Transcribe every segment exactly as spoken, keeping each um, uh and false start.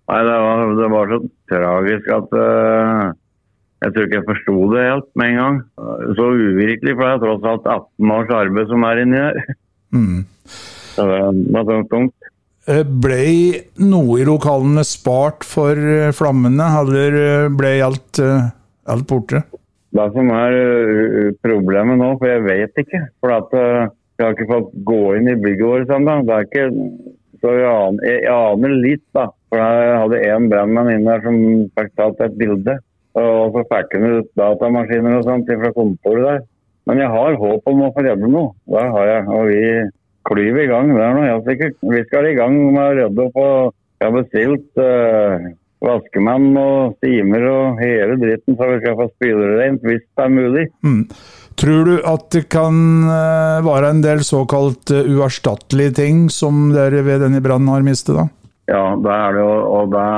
Nei, det var, det var så tragisk at uh, jeg tror ikke jeg forstod det helt med en gang. Så uvirkelig, for det er tross alt atten års arbeid som er inni der. Mm. Så det var så tungt. Ble noe i lokalene spart for flammene, eller ble alt, alt borte? Det som er uh, problemet nå, for jeg vet ikke, for at uh, jeg har ikke fått gå inn i bygget vårt enda. Det er ikke, så jeg aner, jeg, jeg aner litt da, for jeg hadde en brandmann inne der som fikk tatt et bilde, og så fikk han ut datamaskiner og sånt fra kontoret der. Men jeg har håp om å få redde noe, det har jeg, og vi klyver i gang, det er noe helt sikkert. Vi skal i gang med å redde opp, og jeg har bestilt uh, vaskemann og stimer og hele dritten, så vi skal få spylere rent hvis det er mulig. Mm. Tror du at det kan uh, være en del såkalt uh, uerstattelige ting som dere ved denne brannen har mistet da? Ja, det er det, og, og det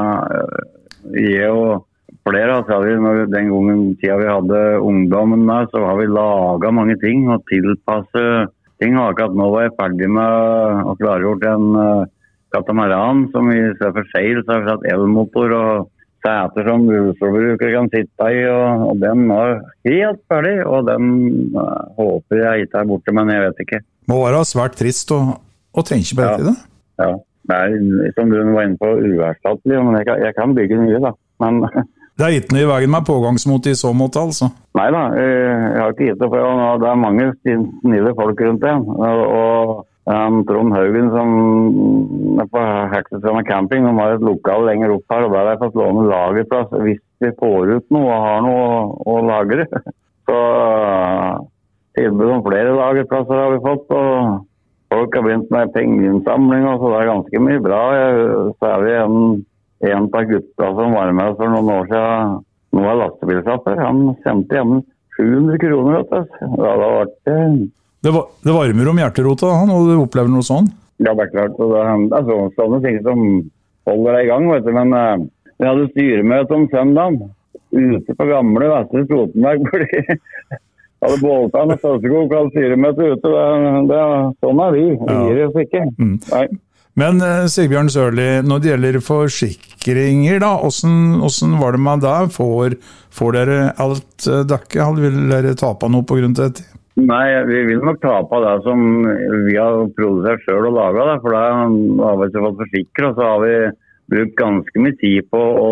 er jeg og flere, altså, vi, når, den gangen tida vi hadde ungdommen der, så har vi laget mange ting og tilpasset ting. Akkurat nå var jeg ferdig med å klargjort en uh, katamaran som i stedet for seil, så har vi satt elmotor og sæter som rullestolbrukere kan sitte i, og, og den var helt ferdig, og den uh, håper jeg ikke er borte, men jeg vet ikke. Må være svært trist å, å tenke på dette, ja. Ja, det er som du var inne på uerstattelig, men jeg kan, jeg kan bygge nye da, men... Det er ikke noe i veien med pågangsmot i så måte, altså? Nei da, jeg har ikke gitt det, for det er mange snille folk rundt det, og, og Um, Trond Haugen som er på Heksestrand camping, de har et lokal lenger opp her, og der har jeg fått låne lagerplass hvis vi får ut noe og har noe å, å lagre. Så uh, tilbud om flere lagerplasser har vi fått, og folk har begynt med pengesamling, og så det er ganske mye bra. Jeg, så er vi en, en av gutta som var med for noen år siden, noe av lastebilsapper, han sendte hjemme sju hundre kroner, vet du. Ja, det har vært... Uh, Det, var, det varmer om hjerterota da, når du opplever noe sånn? Ja, det er klart. Det er, det er så, sånne ting som holder deg i gang, vet du. Men uh, vi hadde styremøte om søndagen ute på gamle Vestre Trotenberg, fordi hadde Båltan og Støssekog hadde styremøte ute. Det, det, sånn er vi. Vi gir oss ikke. Mm. Nei. Men uh, Sigbjørn Sørli, når det gjelder forsikringer da, hvordan, hvordan var det med det? Får, får dere alt uh, dekket? Vil dere tape noe på grunn til dette? Nei, vi vil nok ta på det som vi har produsert selv og laget det, for da har vi ikke fått forsikret, og så har vi brukt ganske mye tid på å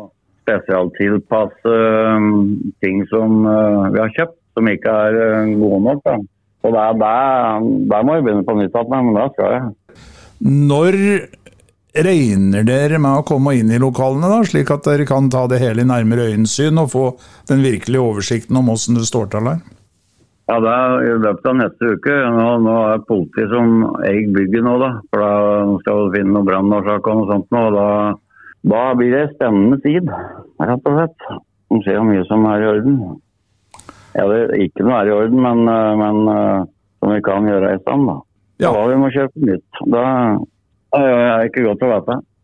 spesialtilpasse ting som vi har kjøpt, som ikke er gode nok. Da. Og der, der, der må vi begynne på nytt, men da skal jeg. Når regner dere med å komme inn i lokalene da, slik at dere kan ta det hele i nærmere øyensyn og få den virkelige oversikten om hvordan det står til her? Ja, det er i løpet av neste uke. Nå, nå er politi som eier bygget nå da, for da skal vi finne noen brannårsaker og noe sånt nå, og da, da blir det spennende tid, rett og slett. De ser hvor mye som er i orden. Ja, det er ikke noe er i orden, men, men som vi kan gjøre i stand da. Ja. Da vi må kjøpe nytt. Da er det ikke godt å vite.